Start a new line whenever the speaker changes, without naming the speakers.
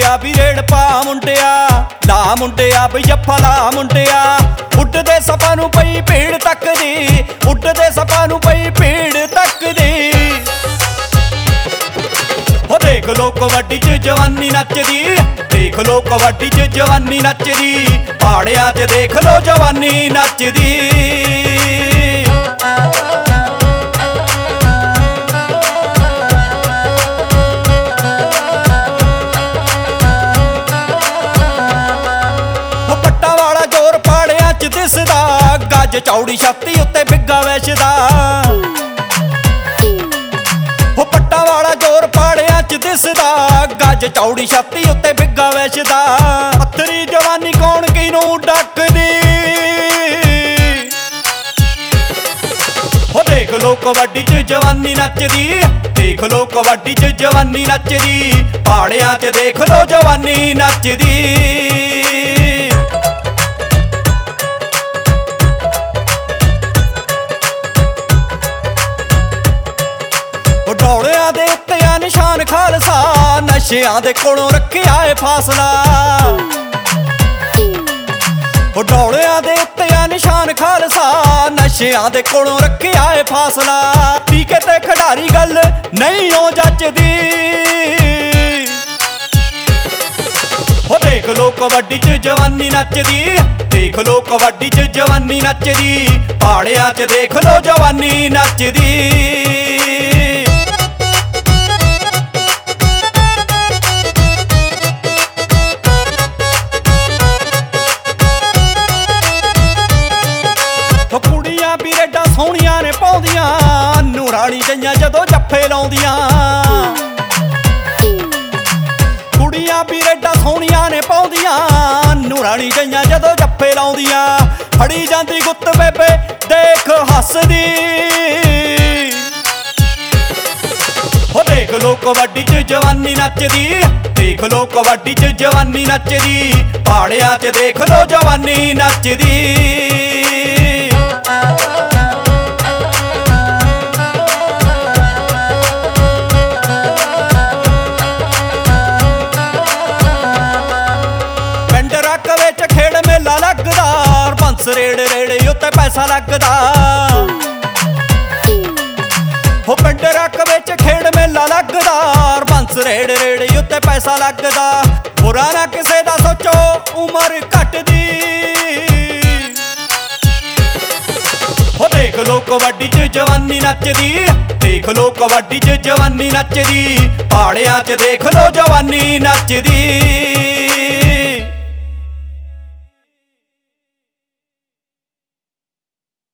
ਮੁੰਡਿਆ ਵੀ ਰੇੜ ਪਾ ਮੁੰਡਿਆ, ਲਾ ਮੁੰਡਿਆ ਬਈ ਜੱਫਾ ਲਾ ਮੁੰਡਿਆ। ਉੱਡਦੇ ਸਪਾਂ ਨੂੰ ਪਈ ਭੀੜ ਤੱਕਦੀ, ਉੱਡਦੇ ਸਪਾਂ ਨੂੰ ਪਈ ਭੀੜ ਤੱਕਦੀ। ਹੋ ਦੇਖ ਲੋ ਕਬੱਡੀ 'ਚ ਜਵਾਨੀ ਨੱਚਦੀ, ਦੇਖ ਲੋ ਕਬੱਡੀ 'ਚ ਜਵਾਨੀ ਨੱਚਦੀ। ਪਹਾੜਿਆਂ 'ਚ ਦੇਖ ਲੋ ਜਵਾਨੀ ਨੱਚਦੀ। ਦਿਸਦਾ ਗੱਜ ਚੌੜੀ ਛਾਤੀ ਉੱਤੇ ਬਿੱਗਾ ਵੈਸ਼ਦਾ। ਹੋ ਪੱਟਾਂ ਵਾਲਾ ਜ਼ੋਰ ਪਾੜਿਆਂ 'ਚ ਦਿਸਦਾ ਗੱਜ ਚੌੜੀ ਛਾਤੀ ਉੱਤੇ ਬਿੱਗਾ ਵੈਸ਼ਦਾ। ਪੱਥਰੀ ਜਵਾਨੀ ਕੌਣ ਕਿਨੂੰ ਡੱਕਦੀ। ਹੋ ਦੇਖ ਲੋ ਕਬੱਡੀ 'ਚ ਜਵਾਨੀ ਨੱਚਦੀ, ਦੇਖ ਲੋ ਕਬੱਡੀ 'ਚ ਜਵਾਨੀ ਨੱਚਦੀ। ਪਹਾੜਿਆਂ 'ਚ ਦੇਖ ਲੋ ਜਵਾਨੀ ਨੱਚਦੀ। ਡੌਲਿਆਂ ਦੇ ਉੱਤੇ ਆ ਨਿਸ਼ਾਨ ਖਾਲਸਾ, ਨਸ਼ਿਆਂ ਦੇ ਕੋਲੋਂ ਰੱਖਿਆ ਏ ਫਾਸਲਾ। ਉਹ ਡੌਲਿਆਂ ਦੇ ਉੱਤੇ ਆ ਨਿਸ਼ਾਨ ਖਾਲਸਾ, ਨਸ਼ਿਆਂ ਦੇ ਕੋਲੋਂ ਰੱਖਿਆ ਏ ਫਾਸਲਾ। ਟੀਕੇ ਤੇ ਖਿਡਾਰੀ ਗੱਲ ਨਹੀਂ ਓ ਜੱਚਦੀ। ਹੋ ਦੇਖ ਲੋ ਕਬੱਡੀ 'ਚ ਜਵਾਨੀ ਨੱਚਦੀ, ਦੇਖ ਲੋ ਕਬੱਡੀ 'ਚ ਜਵਾਨੀ ਨੱਚਦੀ। ਪਹਾੜਿਆਂ 'ਚ ਦੇਖ ਲੋ ਜਵਾਨੀ ਨੱਚਦੀ। ਕੁੜੀਆਂ ਵੀ ਰੇਡਾਂ ਸੋਹਣੀਆਂ ਨੇ ਪਾਉਂਦੀਆਂ, ਨੂਰਾਣੀ ਜਈਆਂ ਜਦੋਂ ਜੱਫੇ ਲਾਉਂਦੀਆਂ। ਕੁੜੀਆਂ ਵੀ ਰੇਡਾਂ ਸੋਹਣੀਆਂ ਨੇ ਪਾਉਂਦੀਆਂ, ਨੂਰਾਣੀ ਜਈਆਂ ਜਦੋਂ ਜੱਫੇ ਲਾਉਂਦੀਆਂ। ਫੜੀ ਜਾਂਦੀ ਗੁੱਤ ਬੇਬੇ ਦੇਖ ਹੱਸਦੀ। ਹੋ ਦੇਖ ਲੋ ਕਬੱਡੀ 'ਚ ਜਵਾਨੀ ਨੱਚਦੀ, ਦੇਖ ਲੋ ਕਬੱਡੀ 'ਚ ਜਵਾਨੀ ਨੱਚਦੀ। ਪਹਾੜਿਆਂ 'ਚ ਦੇਖ ਲੋ ਜਵਾਨੀ ਨੱਚਦੀ। ਪਿੰਡ ਰੱਕ ਵਿੱਚ ਖੇਡ ਮੇਲਾ ਲੱਗਦਾ, ਬੰਸ ਰੇੜੇ ਰੇੜੇ ਉੱਤੇ ਪੈਸਾ ਲੱਗਦਾ। ਹੋ ਪਿੰਡ ਰੱਕ ਵਿੱਚ ਖੇਡ ਮੇਲਾ ਲੱਗਦਾ, ਬੰਸ ਰੇੜੇ ਰੇੜੇ ਉੱਤੇ ਪੈਸਾ ਲੱਗਦਾ। ਬੁਰਾ ਨਾ ਕਿਸੇ ਦਾ ਸੋਚੋ ਉਮਰ ਘਟਦੀ। ਹੋ ਦੇਖ ਲੋ ਕਬੱਡੀ 'ਚ ਜਵਾਨੀ ਨੱਚਦੀ, ਦੇਖ ਲੋ ਕਬੱਡੀ 'ਚ ਜਵਾਨੀ ਨੱਚਦੀ। ਪਹਾੜਿਆਂ 'ਚ ਦੇਖ ਲੋ ਜਵਾਨੀ ਨੱਚਦੀ।